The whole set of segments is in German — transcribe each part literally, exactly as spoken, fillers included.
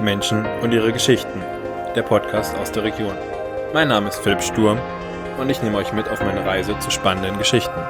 Menschen und ihre Geschichten, der Podcast aus der Region. Mein Name ist Philipp Sturm und ich nehme euch mit auf meine Reise zu spannenden Geschichten.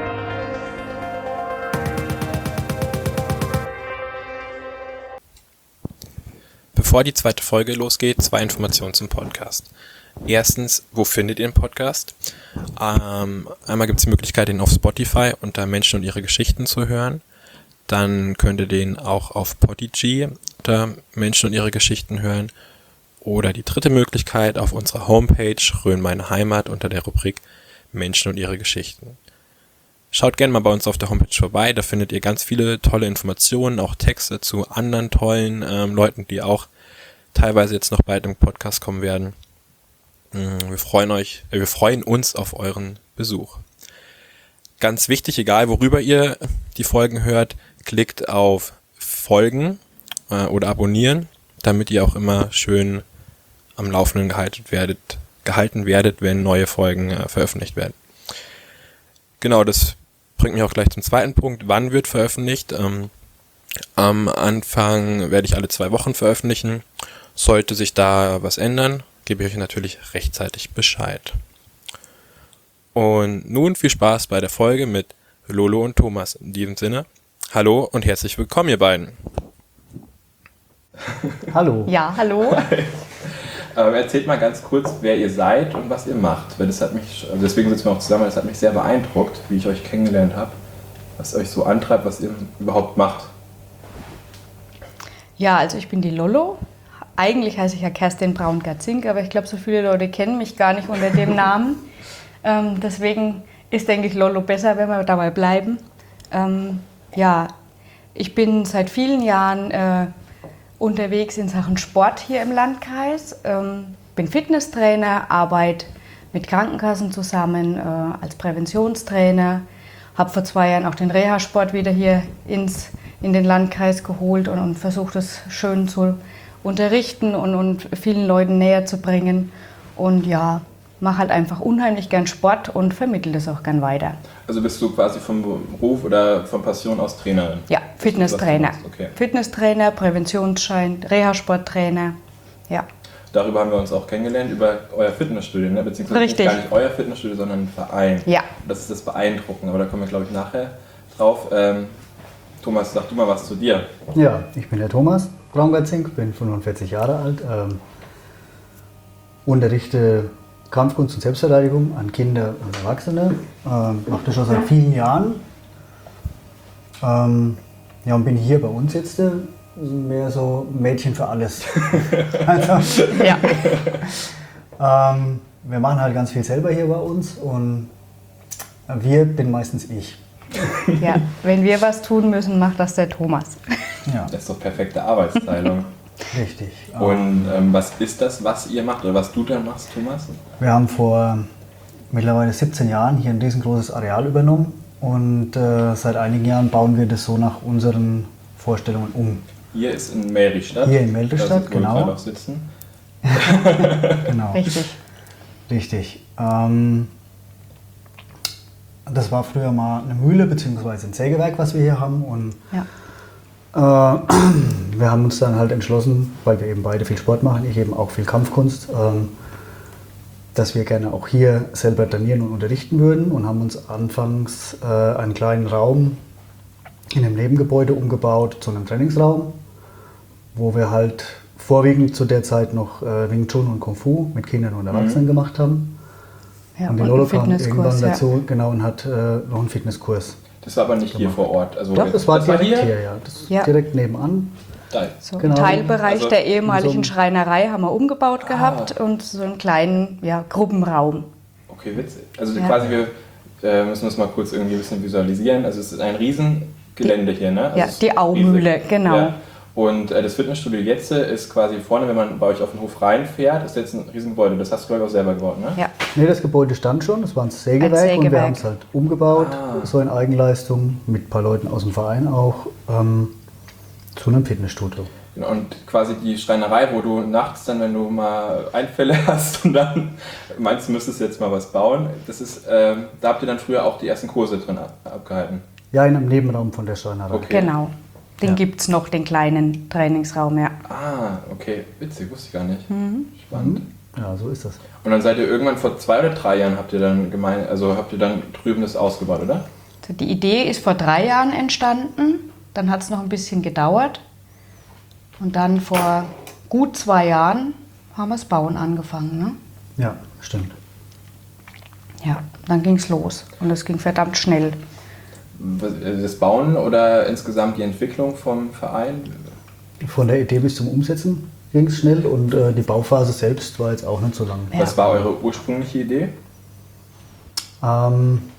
Bevor die zweite Folge losgeht, zwei Informationen zum Podcast. Erstens, wo findet ihr den Podcast? Ähm, einmal gibt es die Möglichkeit, den auf Spotify unter Menschen und ihre Geschichten zu hören. Dann könnt ihr den auch auf Podigy unter Menschen und ihre Geschichten hören. Oder die dritte Möglichkeit auf unserer Homepage Rhön meine Heimat unter der Rubrik Menschen und ihre Geschichten. Schaut gerne mal bei uns auf der Homepage vorbei, da findet ihr ganz viele tolle Informationen, auch Texte zu anderen tollen ähm, Leuten, die auch teilweise jetzt noch bald im Podcast kommen werden. Wir freuen euch, äh, wir freuen uns auf euren Besuch. Ganz wichtig, egal worüber ihr die Folgen hört, klickt auf Folgen äh, oder abonnieren, damit ihr auch immer schön am Laufenden gehalten werdet, gehalten werdet, wenn neue Folgen äh, veröffentlicht werden. Genau, das bringt mich auch gleich zum zweiten Punkt. Wann wird veröffentlicht? Ähm, am Anfang werde ich alle zwei Wochen veröffentlichen. Sollte sich da was ändern, gebe ich euch natürlich rechtzeitig Bescheid. Und nun viel Spaß bei der Folge mit Lolo und Thomas. In diesem Sinne, hallo und herzlich willkommen, ihr beiden. Hallo. Ja, hallo. Ähm, erzählt mal ganz kurz, wer ihr seid und was ihr macht. Weil das hat mich, also deswegen sitzen wir auch zusammen, das hat mich sehr beeindruckt, wie ich euch kennengelernt habe. Was euch so antreibt, was ihr überhaupt macht. Ja, also ich bin die Lolo. Eigentlich heiße ich ja Kerstin Braun-Gatzink, aber ich glaube, so viele Leute kennen mich gar nicht unter dem Namen. Ähm, deswegen ist, denke ich, Lolo besser, wenn wir dabei bleiben. Ähm, ja, ich bin seit vielen Jahren äh, unterwegs in Sachen Sport hier im Landkreis. Ähm, bin Fitnesstrainer, arbeite mit Krankenkassen zusammen äh, als Präventionstrainer. Habe vor zwei Jahren auch den Reha-Sport wieder hier ins, in den Landkreis geholt und, und versuche das schön zu unterrichten und, und vielen Leuten näher zu bringen. Und ja, mache halt einfach unheimlich gern Sport und vermittle das auch gern weiter. Also bist du quasi vom Beruf oder von Passion aus Trainerin? Ja, Fitnesstrainer. Okay. Fitnesstrainer, Präventionsschein, Reha-Sporttrainer, ja. Darüber haben wir uns auch kennengelernt, über euer Fitnessstudio, ne? Beziehungsweise Richtig. Nicht gar nicht euer Fitnessstudio, sondern ein Verein. Ja. Das ist das Beeindruckende, aber da kommen wir, glaube ich, nachher drauf. Ähm, Thomas, sag du mal was zu dir. Ja, ich bin der Thomas Braun-Gatzink, bin fünfundvierzig Jahre alt, ähm, unterrichte Kampfkunst und Selbstverteidigung an Kinder und Erwachsene, ähm, mache das schon seit vielen Jahren. Ähm, ja, und bin hier bei uns jetzt äh, mehr so Mädchen für alles. Also, Ja. ähm, wir machen halt ganz viel selber hier bei uns und wir bin meistens ich. Ja, wenn wir was tun müssen, macht das der Thomas. Ja, Das ist doch perfekte Arbeitsteilung. richtig. Und ähm, was ist das, was ihr macht oder was du dann machst, Thomas? Wir haben vor mittlerweile siebzehn Jahren hier ein riesengroßes Areal übernommen und äh, seit einigen Jahren bauen wir das so nach unseren Vorstellungen um. Hier ist in Melrichstadt. Hier in Melrichstadt, da wo wir genau. gerade auch sitzen. Genau, Richtig. richtig. Ähm, das war früher mal eine Mühle bzw. ein Sägewerk, was wir hier haben. Und Ja. äh, wir haben uns dann halt entschlossen, weil wir eben beide viel Sport machen, ich eben auch viel Kampfkunst, ähm, dass wir gerne auch hier selber trainieren und unterrichten würden und haben uns anfangs äh, einen kleinen Raum in einem Nebengebäude umgebaut zu einem Trainingsraum, wo wir halt vorwiegend zu der Zeit noch äh, Wing Chun und Kung Fu mit Kindern und Erwachsenen Mhm. gemacht haben. Ja, und die und Lolo ein kam Fitnesskurs, irgendwann ja. dazu, genau, und hat äh, noch einen Fitnesskurs. Das war aber nicht hier Gemacht. vor Ort. Also Doch, das war direkt hier? hier? ja. Das ist Ja. direkt nebenan. Da. So Genau. einen Teilbereich Also der ehemaligen in so Schreinerei haben wir umgebaut Ah. gehabt und so einen kleinen ja, Gruppenraum. Okay, witzig. Also Ja. quasi, wir äh, müssen das mal kurz irgendwie ein bisschen visualisieren. Also es ist ein Riesengelände hier, ne? Also Ja, es ist die Aumühle, riesig. genau. Ja. Und äh, das Fitnessstudio jetzt ist quasi vorne, wenn man bei euch auf den Hof reinfährt, ist jetzt ein Riesengebäude. Das hast du, glaube ich, auch selber gebaut, ne? Ja. Nee, das Gebäude stand schon, das war ein Sägewerk, Ein und wir Sägewerk. haben es halt umgebaut, Ah. so in Eigenleistung, mit ein paar Leuten aus dem Verein auch, ähm, zu einem Fitnessstudio. Genau, und quasi die Schreinerei, wo du nachts dann, wenn du mal Einfälle hast und dann meinst, du müsstest jetzt mal was bauen, das ist, ähm, da habt ihr dann früher auch die ersten Kurse drin ab, abgehalten. Ja, in einem Nebenraum von der Schreinerei. Okay. Genau. Den Ja. gibt es noch, den kleinen Trainingsraum, ja. Ah, okay. Witzig, wusste ich gar nicht. Mhm. Spannend. Ja, so ist das. Und dann seid ihr irgendwann vor zwei oder drei Jahren habt ihr dann gemein, also habt ihr dann drüben das ausgebaut, oder? Also die Idee ist vor drei Jahren entstanden, dann hat es noch ein bisschen gedauert und dann vor gut zwei Jahren haben wir das Bauen angefangen. Ne? Ja, stimmt. Ja, dann ging es los und es ging verdammt schnell. Was- Das Bauen oder insgesamt die Entwicklung vom Verein? Von der Idee bis zum Umsetzen ging es schnell und äh, die Bauphase selbst war jetzt auch nicht so lang. Ja. Was war eure ursprüngliche Idee? Ähm,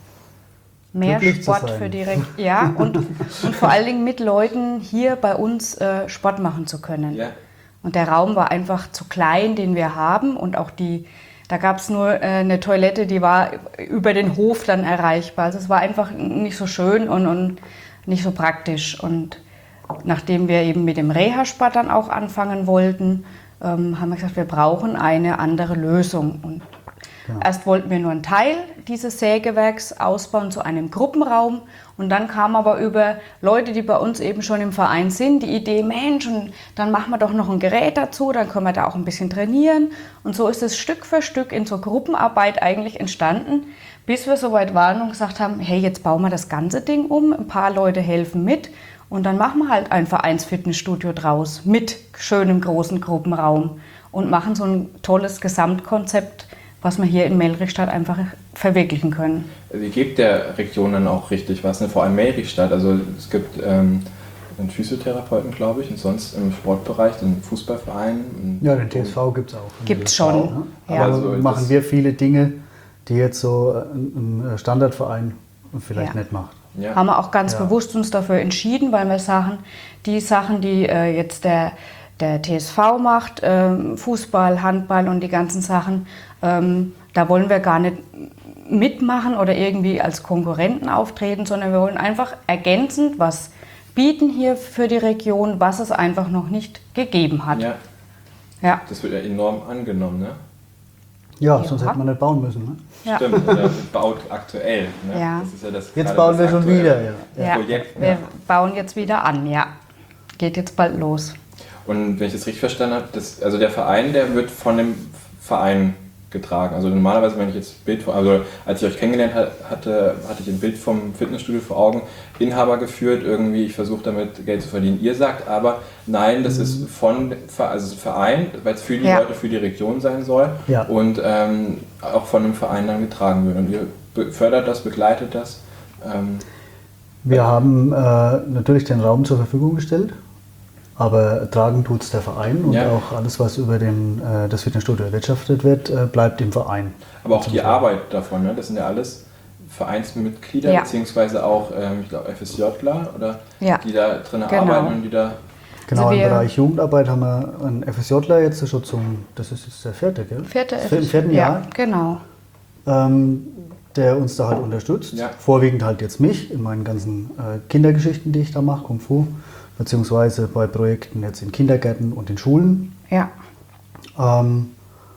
Mehr Glücklich zu Sport sein. für die Region. Ja, und, und vor allen Dingen mit Leuten hier bei uns äh, Sport machen zu können. Ja. Und der Raum war einfach zu klein, den wir haben. Und auch die, da gab es nur äh, eine Toilette, die war über den Hof dann erreichbar. Also es war einfach nicht so schön und, und nicht so praktisch. Und nachdem wir eben mit dem Reha-Sport dann auch anfangen wollten, ähm, haben wir gesagt, wir brauchen eine andere Lösung. Und Genau. erst wollten wir nur einen Teil dieses Sägewerks ausbauen zu einem Gruppenraum. Und dann kam aber über Leute, die bei uns eben schon im Verein sind, die Idee, Mensch, und dann machen wir doch noch ein Gerät dazu, dann können wir da auch ein bisschen trainieren. Und so ist es Stück für Stück in so Gruppenarbeit eigentlich entstanden, bis wir soweit waren und gesagt haben, hey, jetzt bauen wir das ganze Ding um, ein paar Leute helfen mit und dann machen wir halt ein Vereinsfitnessstudio draus mit schönem großen Gruppenraum und machen so ein tolles Gesamtkonzept, was wir hier in Melrichstadt einfach verwirklichen können. Also ihr gebt der Region dann auch richtig was, ne? Vor allem Melrichstadt. Also es gibt ähm, einen Physiotherapeuten, glaube ich, und sonst im Sportbereich, den Fußballverein. ja, den T S V gibt es auch. Gibt's schon. Ne? Ja. Aber Also das- machen wir viele Dinge, die jetzt so ein ein Standardverein vielleicht Ja. nicht macht. Ja. Haben wir auch ganz Ja. bewusst uns dafür entschieden, weil wir sagen, die Sachen, die äh, jetzt der, der T S V macht, ähm, Fußball, Handball und die ganzen Sachen, ähm, da wollen wir gar nicht mitmachen oder irgendwie als Konkurrenten auftreten, sondern wir wollen einfach ergänzend was bieten hier für die Region, was es einfach noch nicht gegeben hat. Ja, Ja. das wird ja enorm angenommen, ne? Ja, Ja. sonst hätte man nicht bauen müssen. Ne? Ja. Stimmt, oder baut aktuell. Ne? Ja. Das ist ja das, Jetzt gerade bauen das wir schon aktuelle wieder. Ja. Ja. Projekt. Wir Ja. bauen jetzt wieder an, ja. Geht jetzt bald los. Und wenn ich das richtig verstanden habe, das, also der Verein, der wird von dem Verein getragen. Also normalerweise, wenn ich jetzt ein Bild, vor- also als ich euch kennengelernt ha- hatte, hatte ich ein Bild vom Fitnessstudio vor Augen, Inhaber geführt, irgendwie, ich versuche damit Geld zu verdienen. Ihr sagt aber, nein, das ist von, also ein Verein, weil es für die Ja. Leute, für die Region sein soll Ja. und ähm, auch von einem Verein dann getragen wird. Und ihr be- fördert das, begleitet das. Ähm, Wir haben äh, natürlich den Raum zur Verfügung gestellt, aber tragen tut es der Verein und Ja. auch alles, was über den, äh, das Fitnessstudio erwirtschaftet wird, äh, bleibt im Verein. aber auch die Arbeit davon, ne? Das sind ja alles Vereinsmitglieder, Ja. beziehungsweise auch, ähm, ich glaube, FSJler, oder Ja. die da drin Genau. arbeiten und die da. Genau, Also im wir- Bereich Jugendarbeit haben wir einen FSJler jetzt schon zum, das ist jetzt der vierte, gell? Vierte Im vierten Jahr, Ja, genau. ähm, der uns da halt unterstützt. Ja. Vorwiegend halt jetzt mich in meinen ganzen äh, Kindergeschichten, die ich da mache, Kung Fu, beziehungsweise bei Projekten jetzt in Kindergärten und in Schulen. Ja. Ähm,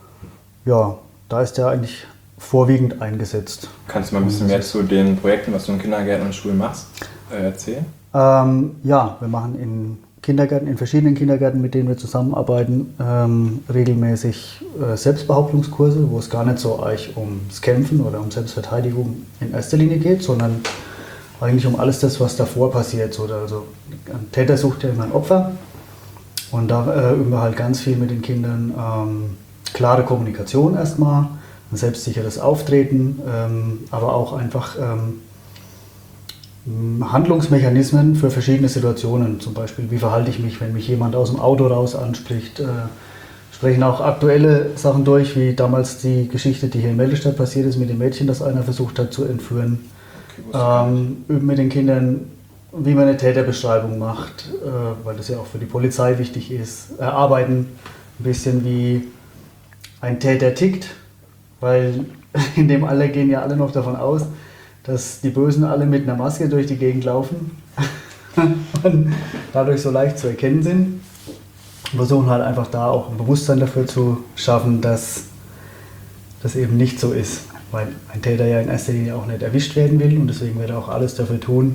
ja, da ist er eigentlich vorwiegend eingesetzt. Kannst du mal ein bisschen mehr zu den Projekten, was du in Kindergärten und Schulen machst, äh, erzählen? Ähm, ja, wir machen in Kindergärten, in verschiedenen Kindergärten, mit denen wir zusammenarbeiten, ähm, regelmäßig äh, Selbstbehauptungskurse, wo es gar nicht so eigentlich ums Kämpfen oder um Selbstverteidigung in erster Linie geht, sondern eigentlich um alles das, was davor passiert. So, also ein Täter sucht ja immer ein Opfer und da äh, üben wir halt ganz viel mit den Kindern ähm, klare Kommunikation erstmal, ein selbstsicheres Auftreten, ähm, aber auch einfach ähm, Handlungsmechanismen für verschiedene Situationen. Zum Beispiel, wie verhalte ich mich, wenn mich jemand aus dem Auto raus anspricht. Äh, sprechen auch aktuelle Sachen durch, wie damals die Geschichte, die hier in Melrichstadt passiert ist mit dem Mädchen, das einer versucht hat zu entführen. Okay, wusste ich gar nicht. Ähm, üben mit den Kindern, wie man eine Täterbeschreibung macht, äh, weil das ja auch für die Polizei wichtig ist. Erarbeiten ein bisschen, wie ein Täter tickt, weil in dem Alter gehen ja alle noch davon aus, dass die Bösen alle mit einer Maske durch die Gegend laufen und dadurch so leicht zu erkennen sind. Wir versuchen halt einfach da auch ein Bewusstsein dafür zu schaffen, dass das eben nicht so ist, weil ein Täter ja in erster Linie auch nicht erwischt werden will und deswegen wird er auch alles dafür tun,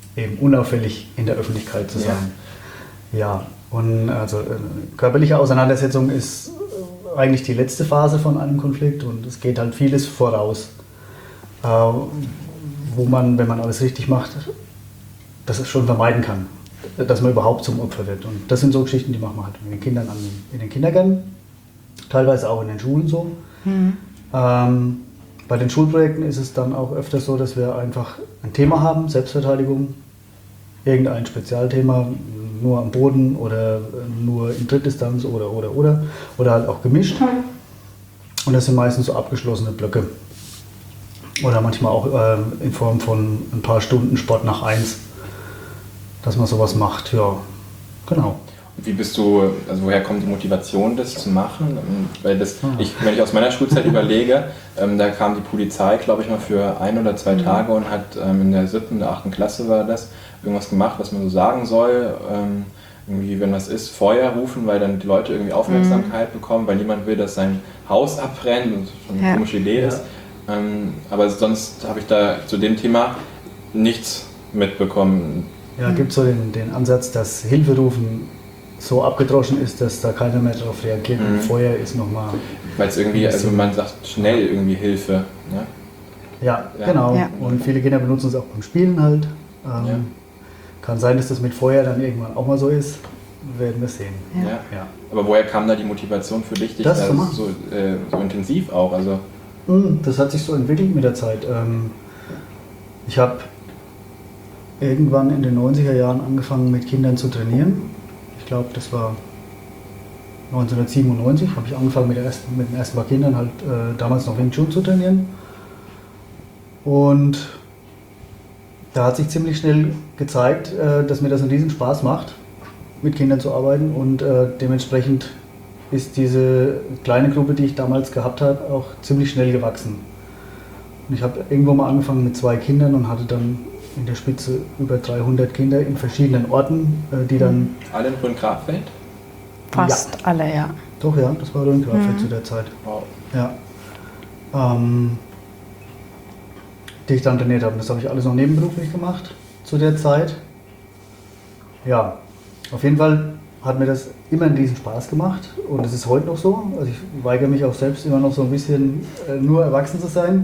eben unauffällig in der Öffentlichkeit zu sein. Ja, ja. Und also äh, körperliche Auseinandersetzung ist eigentlich die letzte Phase von einem Konflikt und es geht halt vieles voraus, äh, wo man, wenn man alles richtig macht, das es schon vermeiden kann, dass man überhaupt zum Opfer wird. Und das sind so Geschichten, die machen wir halt mit den Kindern an, in den Kindergärten, teilweise auch in den Schulen so. Mhm. Ähm, bei den Schulprojekten ist es dann auch öfter so, dass wir einfach ein Thema haben, Selbstverteidigung, irgendein Spezialthema, nur am Boden oder nur in Drittdistanz oder oder oder oder halt auch gemischt. Und das sind meistens so abgeschlossene Blöcke. Oder manchmal auch äh, in Form von ein paar Stunden Sport nach eins, dass man sowas macht. Ja, genau. Wie bist du, also woher kommt die Motivation, das zu machen? Weil das, ich, wenn ich aus meiner Schulzeit überlege, ähm, da kam die Polizei, glaube ich, mal für ein oder zwei mhm. Tage und hat ähm, in der siebten, der achten Klasse war das, irgendwas gemacht, was man so sagen soll. Ähm, irgendwie, wenn was ist, Feuer rufen, weil dann die Leute irgendwie Aufmerksamkeit mhm. bekommen, weil niemand will, dass sein Haus abbrennt und schon eine ja. komische Idee ja. ist. Ähm, aber sonst habe ich da zu dem Thema nichts mitbekommen. Ja, gibt es so den, den Ansatz, dass Hilferufen so abgedroschen ist, dass da keiner mehr darauf reagiert. Mhm. Und Feuer ist nochmal... Weil es irgendwie, also man sagt schnell irgendwie Hilfe. Ne? Ja, ja, genau. Ja. Und viele Kinder benutzen es auch beim Spielen halt. Ähm, ja. Kann sein, dass das mit Feuer dann irgendwann auch mal so ist. Werden wir sehen. Ja. Ja. Aber woher kam da die Motivation für dich, dich das da so, äh, so intensiv auch? Also das hat sich so entwickelt mit der Zeit. Ähm, ich habe irgendwann in den neunziger Jahren angefangen mit Kindern zu trainieren. Ich glaube, das war neunzehnhundertsiebenundneunzig, habe ich angefangen mit, der ersten, mit den ersten paar Kindern halt äh, damals noch Wing Chun zu trainieren. Und da hat sich ziemlich schnell gezeigt, äh, dass mir das einen riesen Spaß macht, mit Kindern zu arbeiten. Und äh, dementsprechend ist diese kleine Gruppe, die ich damals gehabt habe, auch ziemlich schnell gewachsen. Und ich habe irgendwo mal angefangen mit zwei Kindern und hatte dann in der Spitze über dreihundert Kinder in verschiedenen Orten, die dann... Alle in Rhön-Grabfeld? Fast ja. alle, ja. Doch, ja, das war Rhön-Grabfeld mhm. zu der Zeit. Wow. Ja. Ähm, die ich dann trainiert habe. Das habe ich alles noch nebenberuflich gemacht zu der Zeit. Ja, auf jeden Fall hat mir das immer einen riesen Spaß gemacht und es ist heute noch so. Also ich weigere mich auch selbst immer noch so ein bisschen äh, nur erwachsen zu sein.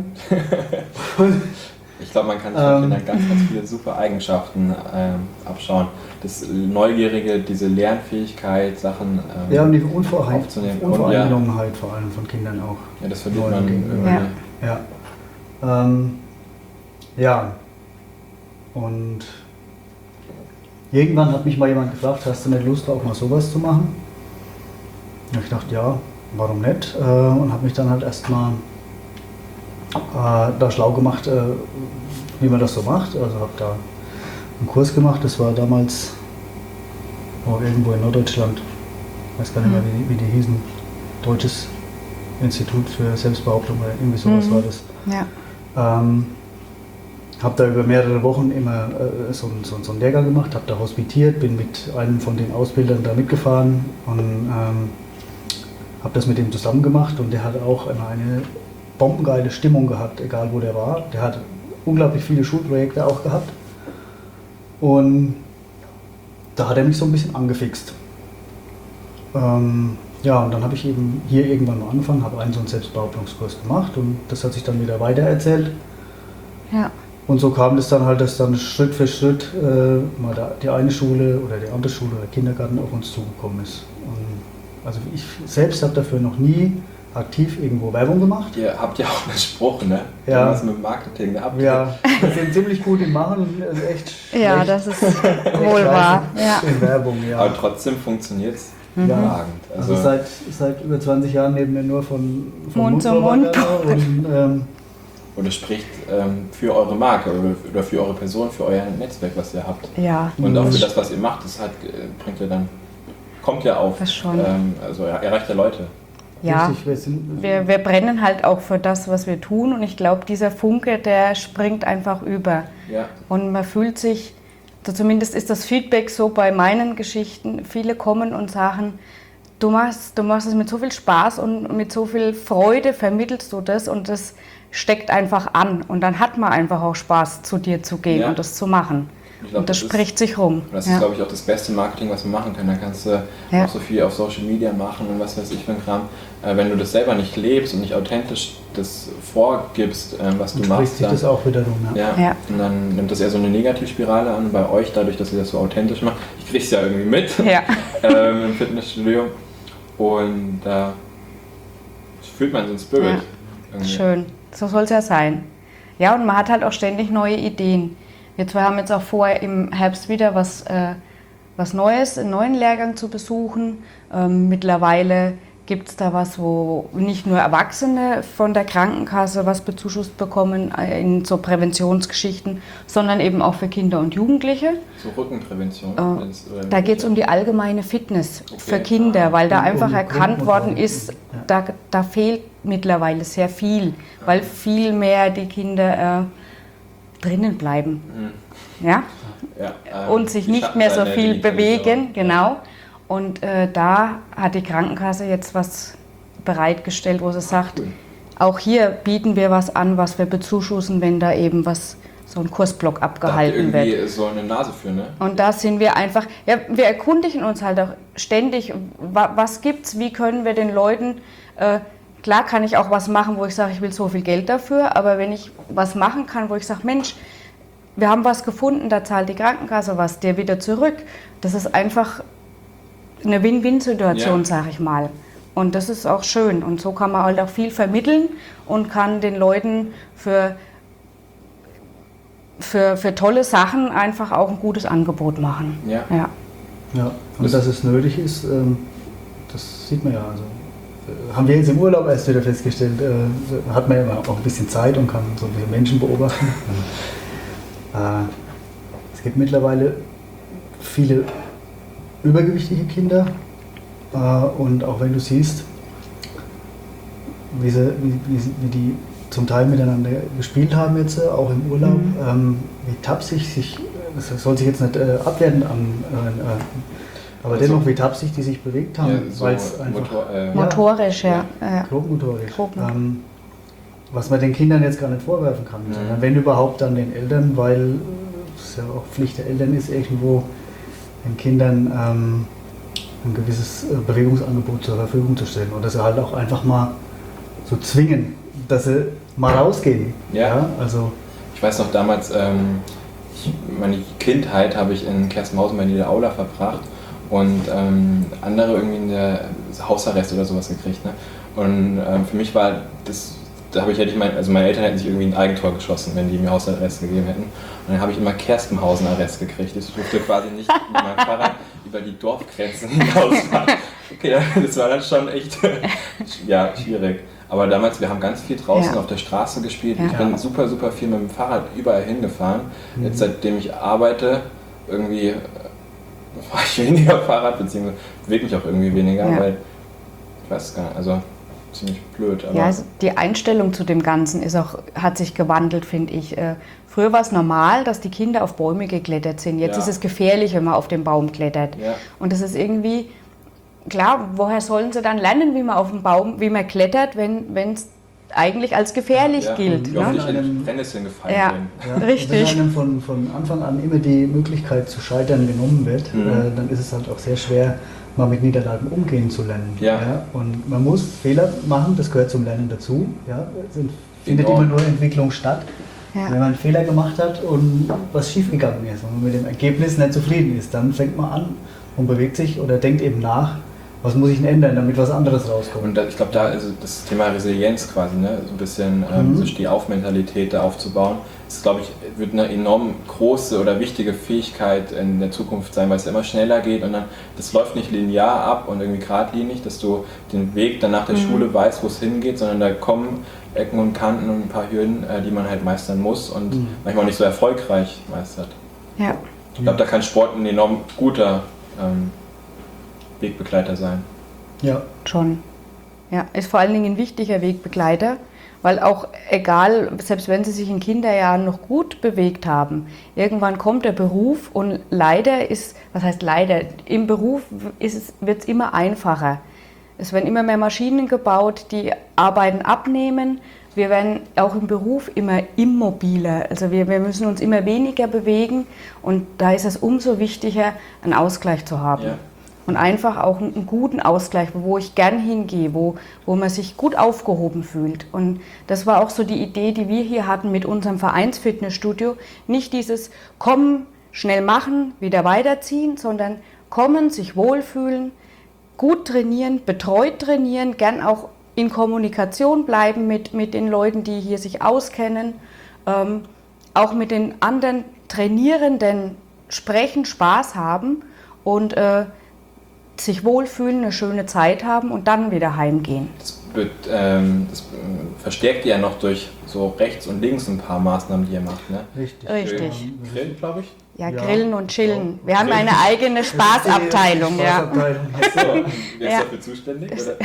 Ich glaube, man kann sich von Kindern ganz, ganz viele super Eigenschaften ähm, abschauen. Das Neugierige, diese Lernfähigkeit, Sachen ähm, ja, und die Unvorheit, aufzunehmen. Unvoreingenommenheit vor allem von Kindern auch. Ja, das verliert man irgendwie. Ja. Ja. Ähm, ja. Und irgendwann hat mich mal jemand gefragt, hast du nicht Lust, auch mal sowas zu machen? Und ich dachte, ja, warum nicht? Äh, und habe mich dann halt erstmal äh, da schlau gemacht, äh, wie man das so macht. Also habe da einen Kurs gemacht, das war damals oh, irgendwo in Norddeutschland, ich weiß gar nicht mehr, wie, wie die hießen, Deutsches Institut für Selbstbehauptung oder irgendwie sowas mhm. war das. Ja. Ähm, habe da über mehrere Wochen immer äh, so, so, so einen Lehrgang gemacht, habe da hospitiert, bin mit einem von den Ausbildern da mitgefahren und ähm, habe das mit ihm zusammen gemacht und der hat auch immer eine bombengeile Stimmung gehabt, egal wo der war. Der hat unglaublich viele Schulprojekte auch gehabt und da hat er mich so ein bisschen angefixt. Ähm, ja, und dann habe ich eben hier irgendwann mal angefangen, habe einen so einen Selbstbehauptungskurs gemacht und das hat sich dann wieder weitererzählt. Ja. Und so kam es dann halt, dass dann Schritt für Schritt äh, mal da, die eine Schule oder die andere Schule oder der Kindergarten auf uns zugekommen ist. Und also ich selbst habe dafür noch nie aktiv irgendwo Werbung gemacht. Ihr habt ja auch einen Spruch, ne? Ja. Was mit Marketing, da habt ja, wir sind ziemlich gut im Machen, also echt ja, das ist wohl wahr. Ja. In Werbung, ja. Aber trotzdem funktioniert es mhm. überragend. Also, also seit, seit über zwanzig Jahren nehmen wir nur von, von Mund zu Mund. Und, ähm, und es spricht ähm, für eure Marke oder für eure Person, für euer Netzwerk, was ihr habt. Ja. Und auch für das, was ihr macht, das hat, bringt ja dann, kommt ja auf. Das schon. Ähm, also erreicht ja Leute. Ja, wir, wir brennen halt auch für das, was wir tun und ich glaube, dieser Funke, der springt einfach über. Ja. Und man fühlt sich, also zumindest ist das Feedback so bei meinen Geschichten, viele kommen und sagen, du machst, du machst es mit so viel Spaß und mit so viel Freude vermittelst du das und das steckt einfach an und dann hat man einfach auch Spaß, zu dir zu gehen ja. und das zu machen. Glaub, und das, das spricht ist, sich rum. Das ja. ist, glaube ich, auch das beste Marketing, was man machen kann. Da kannst du ja. auch so viel auf Social Media machen und was weiß ich für ein Kram. Äh, wenn du das selber nicht lebst und nicht authentisch das vorgibst, äh, was und du machst, spricht sich das auch wieder rum. Ja. Ja, ja. Und dann nimmt das eher so eine Negativspirale an. Bei euch, dadurch, dass ihr das so authentisch macht. Ich kriege es ja irgendwie mit ja. ähm, im Fitnessstudio. Und da äh, fühlt man so einen Spirit. Ja. Schön, so soll es ja sein. Ja, und man hat halt auch ständig neue Ideen. Wir zwei haben jetzt auch vor, im Herbst wieder was, äh, was Neues, einen neuen Lehrgang zu besuchen. Ähm, mittlerweile gibt es da was, wo nicht nur Erwachsene von der Krankenkasse was bezuschusst bekommen äh, in so Präventionsgeschichten, sondern eben auch für Kinder und Jugendliche. So Rückenprävention? Äh, da geht es um die allgemeine Fitness okay. für Kinder, weil da einfach erkannt worden ist, da, da fehlt mittlerweile sehr viel, weil viel mehr die Kinder äh, drinnen bleiben. Mhm. Ja? Ja, ähm, und sich nicht mehr so viel bewegen, genau. Und äh, da hat die Krankenkasse jetzt was bereitgestellt, wo sie sagt, cool. auch hier bieten wir was an, was wir bezuschussen, wenn da eben was, so ein Kursblock abgehalten da irgendwie wird. So eine Nase für, ne? Und da sind wir einfach, ja, wir erkundigen uns halt auch ständig, wa, was gibt's, wie können wir den Leuten, äh, klar kann ich auch was machen, wo ich sage, ich will so viel Geld dafür, aber wenn ich was machen kann, wo ich sage, Mensch, wir haben was gefunden, da zahlt die Krankenkasse was, der wieder zurück, das ist einfach eine Win-Win-Situation, ja. sag ich mal. Und das ist auch schön. Und so kann man halt auch viel vermitteln und kann den Leuten für, für, für tolle Sachen einfach auch ein gutes Angebot machen. Ja. Ja. Ja. Und dass es nötig ist, das sieht man ja. Also, haben wir jetzt im Urlaub erst wieder festgestellt, hat man ja auch ein bisschen Zeit und kann so ein bisschen Menschen beobachten. Es gibt mittlerweile viele übergewichtige Kinder äh, und auch wenn du siehst, wie, sie, wie, wie, wie die zum Teil miteinander gespielt haben jetzt, auch im Urlaub, mhm. ähm, wie tapsig sich, das soll sich jetzt nicht äh, abwertend an, äh, aber also, dennoch wie tapsig die sich bewegt haben, ja, so weil es einfach Motor, äh, motorisch, ja, ja. grobmotorisch, ähm, was man den Kindern jetzt gar nicht vorwerfen kann, mhm. sondern wenn überhaupt dann den Eltern, weil es ja auch Pflicht der Eltern ist, irgendwo den Kindern ähm, ein gewisses Bewegungsangebot zur Verfügung zu stellen oder sie halt auch einfach mal so zwingen, dass sie mal rausgehen. Ja. ja also ich weiß noch damals, ähm, ich, meine Kindheit habe ich in Kerstenhausen bei der Aula verbracht und ähm, andere irgendwie in der Hausarrest oder sowas gekriegt. Ne? Und ähm, für mich war das, da habe ich hätte ich mein, also meine Eltern hätten sich irgendwie ein Eigentor geschossen, wenn die mir Hausarrest gegeben hätten. Und dann habe ich immer Kerstenhausen-Arrest gekriegt. Ich durfte quasi nicht mit meinem Fahrrad über die Dorfgrenzen hinausfahren. Okay, das war dann schon echt ja, schwierig. Aber damals, wir haben ganz viel draußen ja. auf der Straße gespielt. Ja. Ich bin super, super viel mit dem Fahrrad überall hingefahren. Mhm. Jetzt, seitdem ich arbeite, irgendwie fahre ich weniger Fahrrad, beziehungsweise bewege mich auch irgendwie weniger, ja. weil ich weiß gar nicht, also ziemlich blöd. Aber ja, also die Einstellung zu dem Ganzen ist auch, hat sich gewandelt, finde ich. Äh, früher war es normal, dass die Kinder auf Bäume geklettert sind. Jetzt ja. ist es gefährlich, wenn man auf den Baum klettert. Ja. Und das ist irgendwie, klar, woher sollen sie dann lernen, wie man auf dem Baum, wie man klettert, wenn es eigentlich als gefährlich ja. gilt. Ja, ne? nicht in den Brennnesseln gefallen ja. bin. Ja. Richtig. Wenn einem von, von Anfang an immer die Möglichkeit zu scheitern genommen wird, mhm. äh, dann ist es halt auch sehr schwer, mal mit Niederlagen umgehen zu lernen. Ja. Ja? Und man muss Fehler machen, das gehört zum Lernen dazu. Ja? Es findet immer nur Entwicklung statt. Ja. Wenn man einen Fehler gemacht hat und was schiefgegangen ist und man mit dem Ergebnis nicht zufrieden ist, dann fängt man an und bewegt sich oder denkt eben nach, was muss ich denn ändern, damit was anderes rauskommt. Und da, ich glaube, da also das Thema Resilienz quasi, ne, so ein bisschen ähm, mhm. so Steh-auf-Mentalität da aufzubauen, ist, glaube ich, wird eine enorm große oder wichtige Fähigkeit in der Zukunft sein, weil es immer schneller geht und dann, das läuft nicht linear ab und irgendwie geradlinig, dass du den Weg dann nach der mhm. Schule weißt, wo es hingeht, sondern da kommen Ecken und Kanten und ein paar Hürden, äh, die man halt meistern muss und mhm. manchmal auch nicht so erfolgreich meistert. Ja. Ich glaube, da kann Sport ein enorm guter ähm, Wegbegleiter sein. Ja. Schon. Ja, ist vor allen Dingen ein wichtiger Wegbegleiter, weil auch egal, selbst wenn sie sich in Kinderjahren noch gut bewegt haben, irgendwann kommt der Beruf und leider ist, was heißt leider, im Beruf wird es immer einfacher. Es werden immer mehr Maschinen gebaut, die Arbeiten abnehmen, wir werden auch im Beruf immer immobiler. Also wir, wir müssen uns immer weniger bewegen und da ist es umso wichtiger, einen Ausgleich zu haben. Ja. Und einfach auch einen, einen guten Ausgleich, wo ich gern hingehe, wo, wo man sich gut aufgehoben fühlt. Und das war auch so die Idee, die wir hier hatten mit unserem Vereinsfitnessstudio. Nicht dieses Kommen, schnell machen, wieder weiterziehen, sondern kommen, sich wohlfühlen, gut trainieren, betreut trainieren, gern auch in Kommunikation bleiben mit, mit den Leuten, die hier sich auskennen, ähm, auch mit den anderen Trainierenden sprechen, Spaß haben und äh, sich wohlfühlen, eine schöne Zeit haben und dann wieder heimgehen. Das, wird, ähm, das verstärkt ihr ja noch durch so rechts und links ein paar Maßnahmen, die ihr macht, ne? Richtig. Richtig. Grillen, glaube ich. Ja, Ja, Grillen und Chillen. Wir haben Grillen. eine eigene Spaßabteilung. Ja. Spaßabteilung. So, wer ist Ja. dafür zuständig? Oder?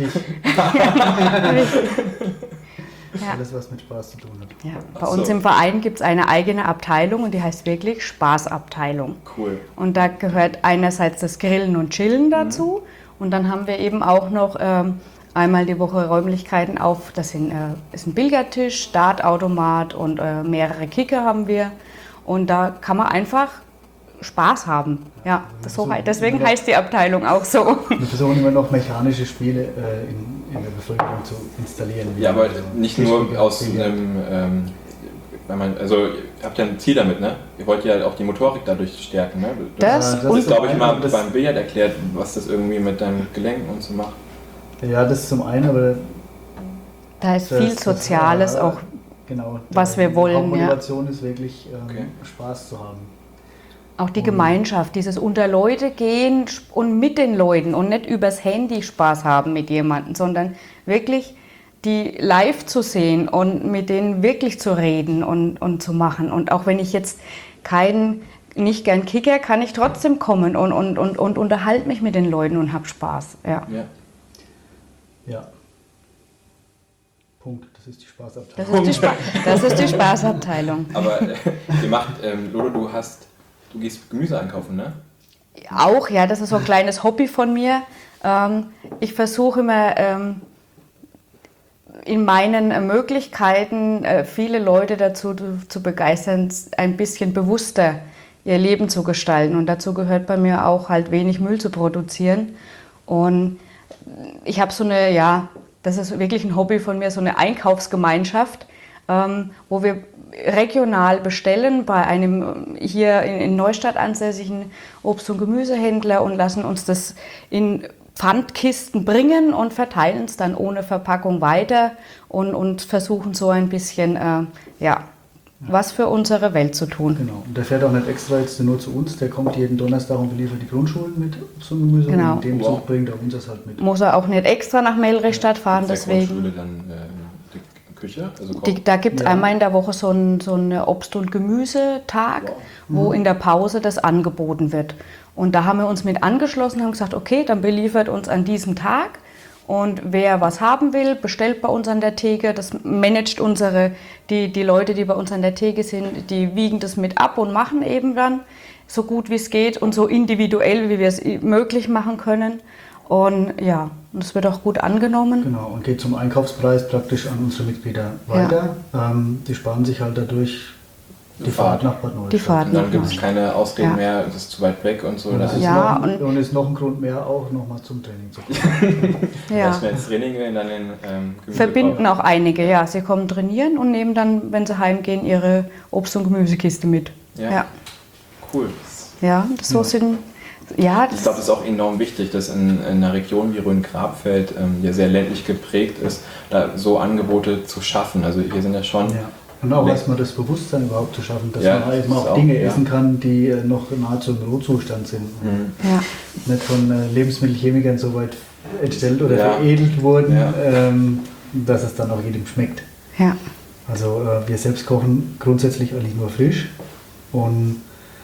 Ja. Alles, was mit Spaß zu tun hat. Ja. Bei Ach so. uns im Verein gibt es eine eigene Abteilung und die heißt wirklich Spaßabteilung. Cool. Und da gehört einerseits das Grillen und Chillen dazu und dann haben wir eben auch noch ähm, einmal die Woche Räumlichkeiten auf. Das sind, äh, ist ein Billardtisch, Dartautomat und äh, mehrere Kicker haben wir. Und da kann man einfach Spaß haben. Ja, das so, deswegen heißt die Abteilung auch so. Wir versuchen immer noch mechanische Spiele äh, in, in der Bevölkerung zu installieren. Ja, aber Also nicht nur Tischkicker, aus Billard. einem, ähm, wenn man, also ihr habt ja ein Ziel damit, ne? Ihr wollt ja auch die Motorik dadurch stärken, ne? Das Ja, Das und- ist, glaube ich, mal das- beim Billard erklärt, was das irgendwie mit deinen Gelenken und so macht. Ja, das ist zum einen, aber Da ist das, viel das, Soziales ja, auch. genau, was die wir wollen, Hauptmotivation ist wirklich ähm, Okay. Spaß zu haben. Auch die Und- Gemeinschaft, dieses unter Leute gehen und mit den Leuten und nicht übers Handy Spaß haben mit jemandem, sondern wirklich die live zu sehen und mit denen wirklich zu reden und, und zu machen. Und auch wenn ich jetzt keinen, nicht gern kicke, kann ich trotzdem kommen und, und, und, und unterhalte mich mit den Leuten und habe Spaß. Ja. Ja. Ja. Punkt, das ist die Das, Spaßabteilung. ist die Spa das ist die Spaßabteilung. Aber äh, ihr macht, ähm, Lolo, du hast, du gehst Gemüse einkaufen, ne? Auch, ja, das ist so ein kleines Hobby von mir. Ähm, ich versuche immer ähm, in meinen äh, Möglichkeiten äh, viele Leute dazu zu, zu begeistern, ein bisschen bewusster ihr Leben zu gestalten. Und dazu gehört bei mir auch halt wenig Müll zu produzieren. Und ich habe so eine, ja, das ist wirklich ein Hobby von mir, so eine Einkaufsgemeinschaft, ähm, wo wir regional bestellen bei einem hier in, in Neustadt ansässigen Obst- und Gemüsehändler und lassen uns das in Pfandkisten bringen und verteilen es dann ohne Verpackung weiter und, und versuchen so ein bisschen, äh, ja, was für unsere Welt zu tun. Genau. Und der fährt auch nicht extra jetzt nur zu uns, der kommt jeden Donnerstag und beliefert die Grundschulen mit Obst und Gemüse. Genau. Und in dem Wow. Zug bringt er uns das halt mit. Muss er auch nicht extra nach Melrichstadt fahren, Ist der Grundschule deswegen. dann äh, die Küche? Also Koch- Die, da gibt es Ja. einmal in der Woche so einen so einen Obst- und Gemüsetag, Wow. wo in der Pause das angeboten wird. Und da haben wir uns mit angeschlossen und haben gesagt, okay, dann beliefert uns an diesem Tag. Und wer was haben will, bestellt bei uns an der Theke. Das managt unsere, die, die Leute, die bei uns an der Theke sind, die wiegen das mit ab und machen eben dann so gut wie es geht und so individuell, wie wir es möglich machen können. Und ja, das wird auch gut angenommen. Genau, und geht zum Einkaufspreis praktisch an unsere Mitglieder weiter. Ähm, die sparen sich halt dadurch die Fahrt nach Bad Neustadt. Die Fahrt Und dann nach gibt es Neustadt. keine Ausreden Ja. mehr, es ist zu weit weg und so. Und Das das ist ist, Ja, noch, und- und ist noch ein Grund mehr auch, nochmal zum Training zu kommen. Ja. dass wir ins Training gehen, dann den ähm, Gemüse Verbinden kaufen. auch einige, ja. Sie kommen trainieren und nehmen dann, wenn sie heimgehen, ihre Obst- und Gemüsekiste mit. Ja. Ja, Cool. ja das so Ja. sind, ja, Ich glaube, das ist auch enorm wichtig, dass in, in einer Region wie Rhön-Grabfeld, ähm, die ja sehr ländlich geprägt ist, da so Angebote zu schaffen. Also hier sind ja schon... Ja. Und auch erstmal das Bewusstsein überhaupt zu schaffen, dass Ja, man eben das auch ist auch- Dinge ja. essen kann, die äh, noch nahezu im Rohzustand sind. Mhm. ja. Nicht von äh, Lebensmittelchemikern so weit entstellt oder Ja. veredelt wurden, Ja. ähm, dass es dann auch jedem schmeckt. ja. Also äh, wir selbst kochen grundsätzlich eigentlich nur frisch und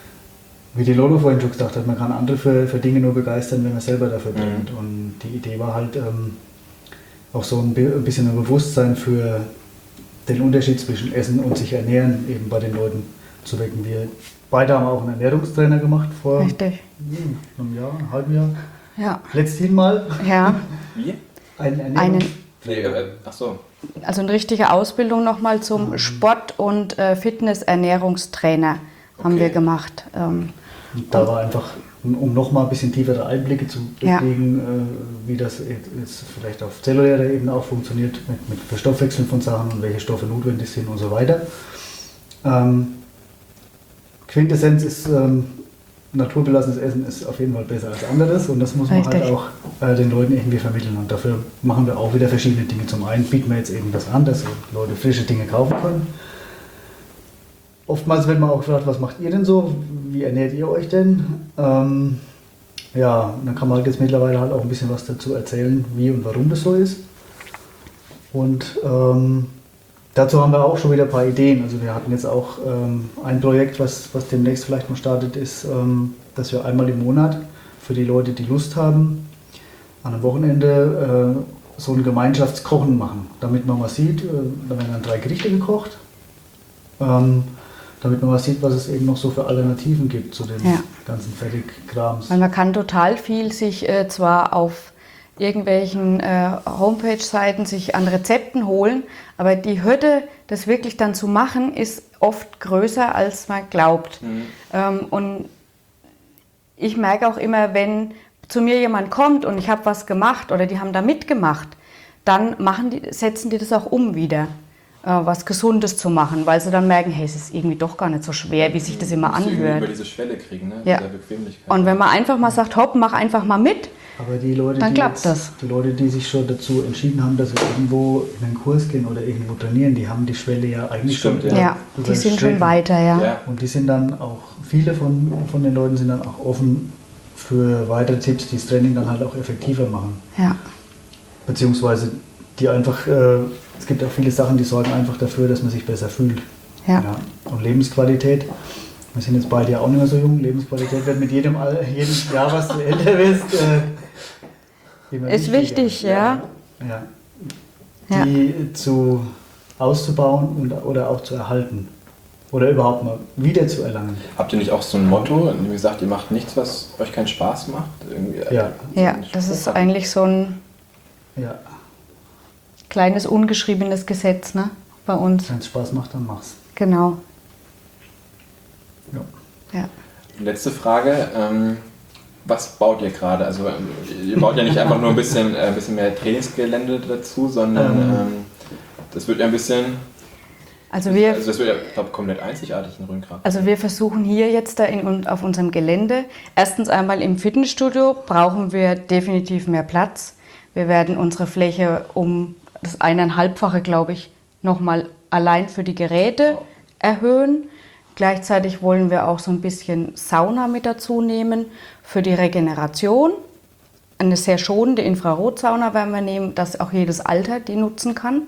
wie die Lolo vorhin schon gesagt hat, man kann andere für, für Dinge nur begeistern, wenn man selber dafür brennt. Und die Idee war halt ähm, auch so ein, bi- ein bisschen ein Bewusstsein für den Unterschied zwischen Essen und sich ernähren eben bei den Leuten zu wecken. Wir beide haben auch einen Ernährungstrainer gemacht vor Richtig. hm, einem Jahr, einem halben Jahr. Ja. Letzthin mal Ja. Wie? einen, Ernährungs Einen Nee, äh, ach so. Also eine richtige Ausbildung nochmal zum mhm. Sport- und äh, Fitness-Ernährungstrainer haben Okay. wir gemacht. Ähm, Und da war einfach, um nochmal ein bisschen tiefere Einblicke zu Ja. kriegen, äh, wie das jetzt vielleicht auf zellulärer Ebene auch funktioniert, mit, mit Verstoffwechseln von Sachen und welche Stoffe notwendig sind und so weiter. Ähm, Quintessenz ist, ähm, naturbelassenes Essen ist auf jeden Fall besser als anderes und das muss man Richtig. halt auch äh, den Leuten irgendwie vermitteln und dafür machen wir auch wieder verschiedene Dinge. Zum einen bieten wir jetzt eben das an, dass Leute frische Dinge kaufen können. Oftmals wird man auch gefragt, was macht ihr denn so? Wie ernährt ihr euch denn? Ähm, ja, dann kann man halt jetzt mittlerweile halt auch ein bisschen was dazu erzählen, wie und warum das so ist. Und ähm, dazu haben wir auch schon wieder ein paar Ideen. Also wir hatten jetzt auch ähm, ein Projekt, was, was demnächst vielleicht mal startet, ist, ähm, dass wir einmal im Monat für die Leute, die Lust haben, an einem Wochenende äh, so ein Gemeinschaftskochen machen. Damit man mal sieht, äh, da werden dann drei Gerichte gekocht. Ähm, damit man mal sieht, was es eben noch so für Alternativen gibt zu den Ja. ganzen Fertigkrams. Weil man kann total viel sich äh, zwar auf irgendwelchen äh, Homepage-Seiten sich an Rezepten holen, aber die Hürde, das wirklich dann zu machen, ist oft größer, als man glaubt. Mhm. Ähm, und ich merke auch immer, wenn zu mir jemand kommt und ich habe was gemacht oder die haben da mitgemacht, dann machen die, setzen die das auch um wieder, äh, was Gesundes zu machen, weil sie dann merken, hey, es ist irgendwie doch gar nicht so schwer, wie sich das immer Musst du irgendwie anhört. über diese Schwelle kriegen, ne? Ja. Dieser Bequemlichkeit. Und wenn man einfach mal sagt, hopp, mach einfach mal mit, Aber die Leute, Dann die, klappt jetzt, das. die Leute, die sich schon dazu entschieden haben, dass sie irgendwo in einen Kurs gehen oder irgendwo trainieren, die haben die Schwelle ja eigentlich Stimmt, schon ja. ja, die sind schon überschritten. weiter, ja. Ja. Und die sind dann auch, viele von, von den Leuten sind dann auch offen für weitere Tipps, die das Training dann halt auch effektiver machen. Ja, Beziehungsweise die einfach, äh, es gibt auch viele Sachen, die sorgen einfach dafür, dass man sich besser fühlt. ja. Und Lebensqualität, wir sind jetzt beide ja auch nicht mehr so jung, Lebensqualität wird mit jedem, Al- jedem Jahr, was du älter wirst, äh, immer Ist wichtiger. wichtig, ja. Ja. Ja. Die zu auszubauen und, oder auch zu erhalten. Oder überhaupt mal wieder zu erlangen. Habt ihr nicht auch so ein Motto, in dem ihr sagt, ihr macht nichts, was euch keinen Spaß macht? Irgendwie, Ja. Ja, das ist eigentlich so ein Ja, kleines ungeschriebenes Gesetz, ne, bei uns. wenn es Spaß macht, dann mach's. Genau, Ja. ja. Letzte Frage. Ähm, was baut ihr gerade? Also ähm, ihr baut ja nicht einfach nur ein bisschen, äh, ein bisschen mehr Trainingsgelände dazu, sondern Ähm. ähm, das wird ja ein bisschen, Also wir, also das wird ja, ich glaube, komplett einzigartig in Rhönkraft. also wir versuchen hier jetzt da in, auf unserem Gelände, erstens einmal im Fitnessstudio brauchen wir definitiv mehr Platz. Wir werden unsere Fläche um das eineinhalbfache, glaube ich, nochmal allein für die Geräte erhöhen. Gleichzeitig wollen wir auch so ein bisschen Sauna mit dazu nehmen für die Regeneration. Eine sehr schonende Infrarotsauna werden wir nehmen, dass auch jedes Alter die nutzen kann.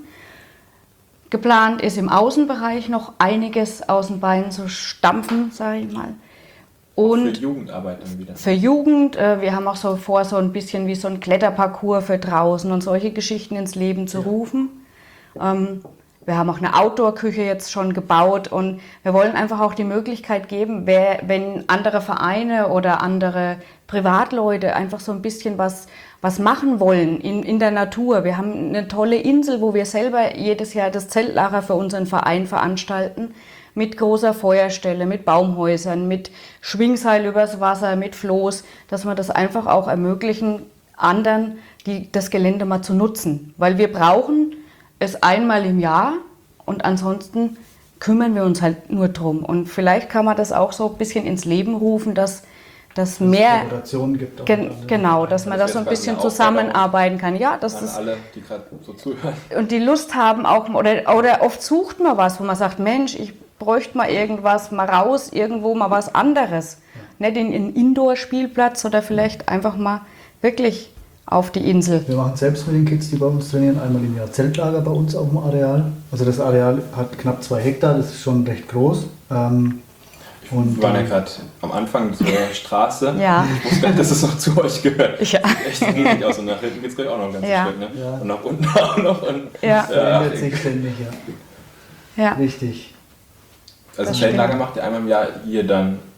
Geplant ist im Außenbereich noch einiges aus den Beinen zu stampfen, sage ich mal. Und für Jugendarbeit dann wieder. für Jugend, äh, wir haben auch so vor, so ein bisschen wie so ein Kletterparcours für draußen und solche Geschichten ins Leben zu rufen. Ähm, wir haben auch eine Outdoor-Küche jetzt schon gebaut und wir wollen einfach auch die Möglichkeit geben, wer, wenn andere Vereine oder andere Privatleute einfach so ein bisschen was, was machen wollen in, in der Natur. Wir haben eine tolle Insel, wo wir selber jedes Jahr das Zeltlager für unseren Verein veranstalten. Mit großer Feuerstelle, mit Baumhäusern, mit Schwingseil übers Wasser, mit Floß, dass wir das einfach auch ermöglichen, anderen die, das Gelände mal zu nutzen. Weil wir brauchen es einmal im Jahr und ansonsten kümmern wir uns halt nur drum. Und vielleicht kann man das auch so ein bisschen ins Leben rufen, dass, dass Dass es mehr, Kooperationen gibt. auch gen, mit anderen genau, dass Vereinen. man Das da so ein wäre quasi bisschen eine Aufgabe zusammenarbeiten kann. Ja, dass An das alle, die gerade so zuhören. und die Lust haben auch, oder, oder oft sucht man was, wo man sagt, Mensch, ich bräuchte mal irgendwas, mal raus, irgendwo mal was anderes. Ja. Nicht in einen Indoor-Spielplatz oder vielleicht einfach mal wirklich auf die Insel. Wir machen selbst mit den Kids, die bei uns trainieren, einmal im Jahr Zeltlager bei uns auf dem Areal. Also das Areal hat knapp zwei Hektar, das ist schon recht groß. Ähm, und Wir waren ja gerade am Anfang zur Straße. Ja. Ich wusste gar nicht, dass es noch zu euch gehört. Ja. Sieht echt riesig aus und nach hinten geht es gleich auch noch ein ganzes Ja. Stück. Ne? Ja. Und nach unten auch noch. Und, Ja. verändert sich ständig, ja. Ja. Richtig. Also Das Zeltlager stimmt. macht ihr einmal im Jahr hier dann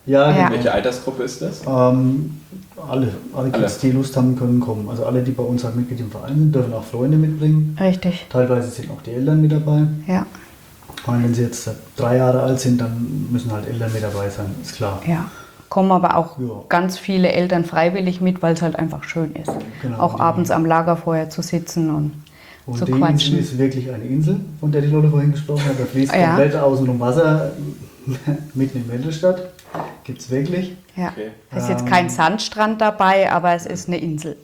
Ja, Ja. genau. Welche Altersgruppe ist das? Ähm, alle, alle Kids, Alle. die Lust haben, können kommen. Also alle, die bei uns halt Mitglied im Verein sind, dürfen auch Freunde mitbringen. Richtig. Teilweise sind auch die Eltern mit dabei. Ja, Und wenn sie jetzt drei Jahre alt sind, dann müssen halt Eltern mit dabei sein, ist klar. ja. Kommen aber auch Ja. ganz viele Eltern freiwillig mit, weil es halt einfach schön ist. Genau. Auch abends am Lagerfeuer zu sitzen und, Und zu die Insel quatschen. ist wirklich eine Insel, von der die Lotte vorhin gesprochen hat. Da fließt Ja. komplett außenrum Wasser mitten in Wendelstadt. Gibt es wirklich. Ja. Okay. Es ist jetzt kein Sandstrand dabei, aber es ist eine Insel.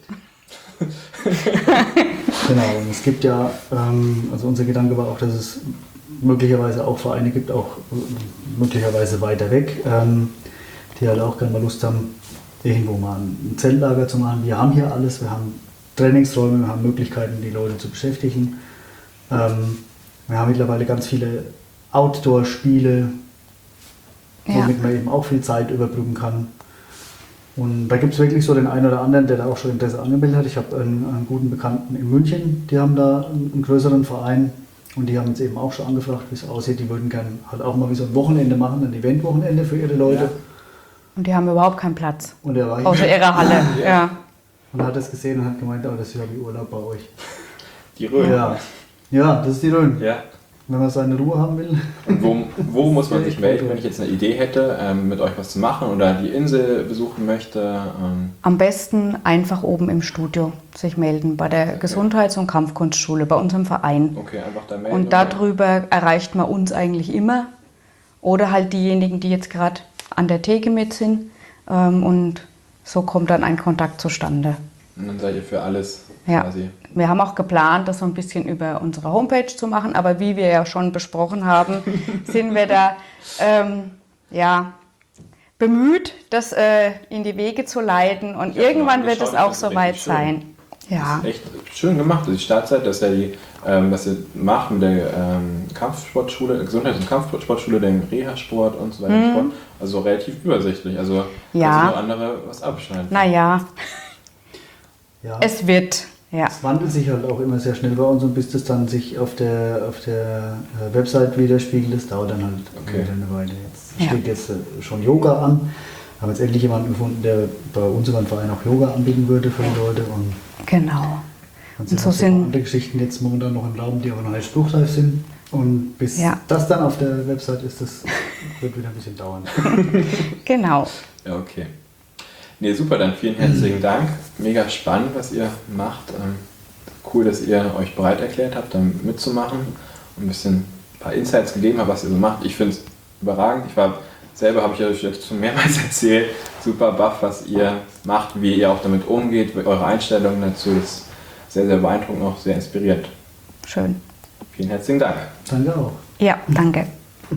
Genau, und es gibt ja, ähm, also unser Gedanke war auch, dass es möglicherweise auch Vereine gibt, auch äh, möglicherweise weiter weg, ähm, die halt auch gerne mal Lust haben, irgendwo mal ein Zeltlager zu machen. Wir haben hier alles, wir haben Trainingsräume, wir haben Möglichkeiten, die Leute zu beschäftigen. Ähm, wir haben mittlerweile ganz viele Outdoor-Spiele, Ja. womit man eben auch viel Zeit überbrücken kann. Und da gibt es wirklich so den einen oder anderen, der da auch schon Interesse angemeldet hat. Ich habe einen, einen guten Bekannten in München, die haben da einen, einen größeren Verein und die haben uns eben auch schon angefragt, wie es aussieht. Die würden gerne halt auch mal wie so ein Wochenende machen, ein Eventwochenende für ihre Leute. Ja. Und die haben überhaupt keinen Platz. Und er war Außer hier ihrer Halle. Ja. und hat das gesehen und hat gemeint, oh, das ist ja wie Urlaub bei euch. Die Rhön. Ja, ja, das ist die Rhön. Ja. Wenn man seine Ruhe haben will. Und wo, wo muss man sich Ja, melden, ich- wenn ich jetzt eine Idee hätte, ähm, mit euch was zu machen oder die Insel besuchen möchte? Ähm, Am besten einfach oben im Studio sich melden, bei der Gesundheits- und Kampfkunstschule, bei unserem Verein. okay, einfach da melden. Und darüber erreicht man uns eigentlich immer. Oder halt diejenigen, die jetzt gerade an der Theke mit sind. Ähm, Und so kommt dann ein Kontakt zustande. Und dann seid ihr für alles Ja. quasi. Wir haben auch geplant, das so ein bisschen über unsere Homepage zu machen, aber wie wir ja schon besprochen haben, sind wir da ähm, ja, bemüht, das äh, in die Wege zu leiten und Ich hab irgendwann mal wird es geschaut, auch das ist soweit richtig schön. sein. Ja, Echt schön gemacht. Also die Startzeit, dass er die, ähm, was ihr macht mit der ähm, Kampfsportschule, Gesundheits- und Kampfsportschule, den Reha-Sport und so weiter. und so fort. Also relativ übersichtlich. Also Mhm. Ja. dass sich noch andere was abschneiden. naja, Ja. es wird. Ja, Es wandelt sich halt auch immer sehr schnell bei uns und bis das dann sich auf der, auf der äh, Website widerspiegelt, das dauert dann halt Okay. wieder eine Weile. Jetzt Ja. steht jetzt äh, schon Yoga an. Wir haben jetzt endlich jemanden gefunden, der bei uns über den Verein auch Yoga anbieten würde für die Leute. Und genau. dann Und sind so noch so sind- andere Geschichten jetzt momentan noch im Raum, die aber noch nicht spruchreif sind. Und bis Ja. das dann auf der Website ist, das wird wieder ein bisschen dauern. Genau. Ja, okay. Nee, super, dann vielen herzlichen Dank. Mega spannend, was ihr macht. Ähm, cool, dass ihr euch bereit erklärt habt, da mitzumachen und ein bisschen ein paar Insights gegeben habt, was ihr so macht. Ich finde es überragend. Ich war selber, habe ich euch jetzt schon mehrmals erzählt, super baff, was ihr macht, wie ihr auch damit umgeht, eure Einstellungen dazu. Das ist sehr, sehr beeindruckend, auch sehr inspiriert. Schön. Vielen herzlichen Dank. Danke auch. Ja, danke.